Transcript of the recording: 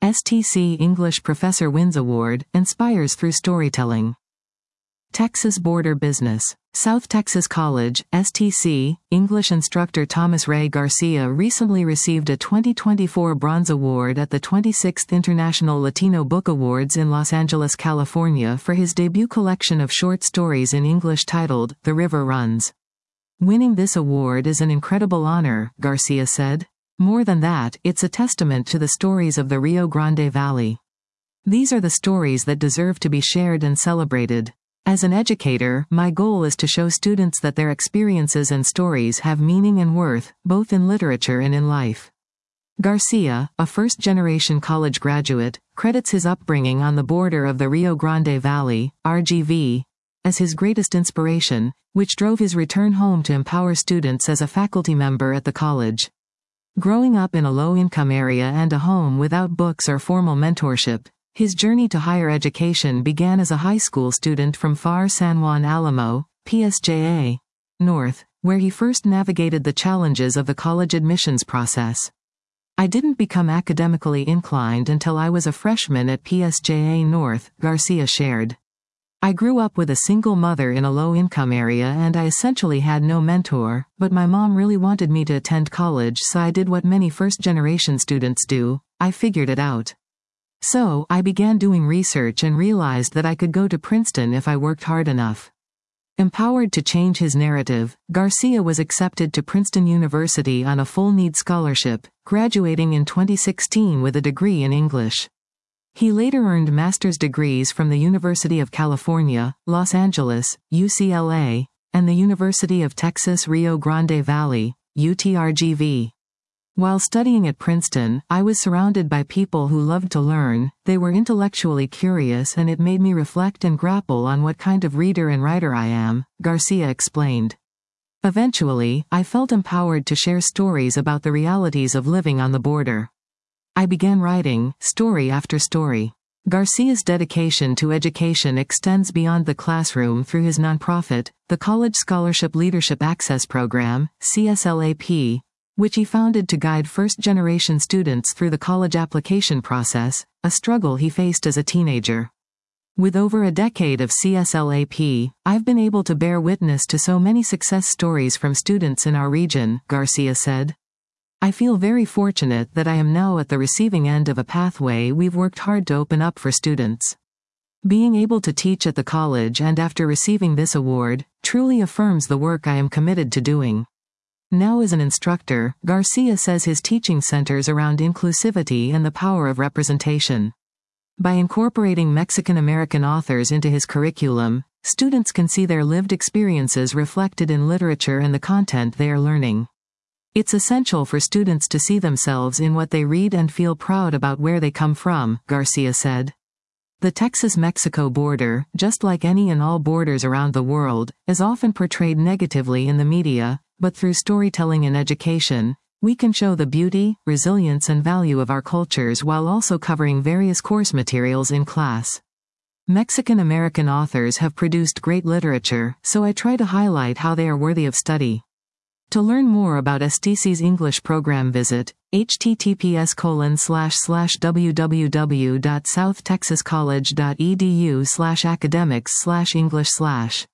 STC English Professor Wins Award, inspires through storytelling. Texas Border Business. South Texas College, STC, English instructor Thomas Ray Garcia recently received a 2024 Bronze Award at the 26th International Latino Book Awards in Los Angeles, California for his debut collection of short stories in English titled, The River Runs. Winning this award is an incredible honor, Garcia said. More than that, it's a testament to the stories of the Rio Grande Valley. These are the stories that deserve to be shared and celebrated. As an educator, my goal is to show students that their experiences and stories have meaning and worth, both in literature and in life. Garcia, a first-generation college graduate, credits his upbringing on the border of the Rio Grande Valley, RGV, as his greatest inspiration, which drove his return home to empower students as a faculty member at the college. Growing up in a low-income area and a home without books or formal mentorship, his journey to higher education began as a high school student from FAR San Juan Alamo, PSJA, North, where he first navigated the challenges of the college admissions process. I didn't become academically inclined until I was a freshman at PSJA North, Garcia shared. I grew up with a single mother in a low-income area and I essentially had no mentor, but my mom really wanted me to attend college, so I did what many first-generation students do. I figured it out. So, I began doing research and realized that I could go to Princeton if I worked hard enough. Empowered to change his narrative, Garcia was accepted to Princeton University on a full-need scholarship, graduating in 2016 with a degree in English. He later earned master's degrees from the University of California, Los Angeles, UCLA, and the University of Texas Rio Grande Valley, UTRGV. While studying at Princeton, I was surrounded by people who loved to learn, they were intellectually curious, and it made me reflect and grapple on what kind of reader and writer I am, Garcia explained. Eventually, I felt empowered to share stories about the realities of living on the border. I began writing, story after story. Garcia's dedication to education extends beyond the classroom through his nonprofit, the College Scholarship Leadership Access Program, CSLAP, which he founded to guide first-generation students through the college application process, a struggle he faced as a teenager. With over a decade of CSLAP, I've been able to bear witness to so many success stories from students in our region, Garcia said. I feel very fortunate that I am now at the receiving end of a pathway we've worked hard to open up for students. Being able to teach at the college and after receiving this award, truly affirms the work I am committed to doing. Now as an instructor, Garcia says his teaching centers around inclusivity and the power of representation. By incorporating Mexican-American authors into his curriculum, students can see their lived experiences reflected in literature and the content they are learning. It's essential for students to see themselves in what they read and feel proud about where they come from, Garcia said. The Texas-Mexico border, just like any and all borders around the world, is often portrayed negatively in the media, but through storytelling and education, we can show the beauty, resilience and value of our cultures while also covering various course materials in class. Mexican-American authors have produced great literature, so I try to highlight how they are worthy of study. To learn more about STC's English program, visit https://www.southtexascollege.edu/academics/English/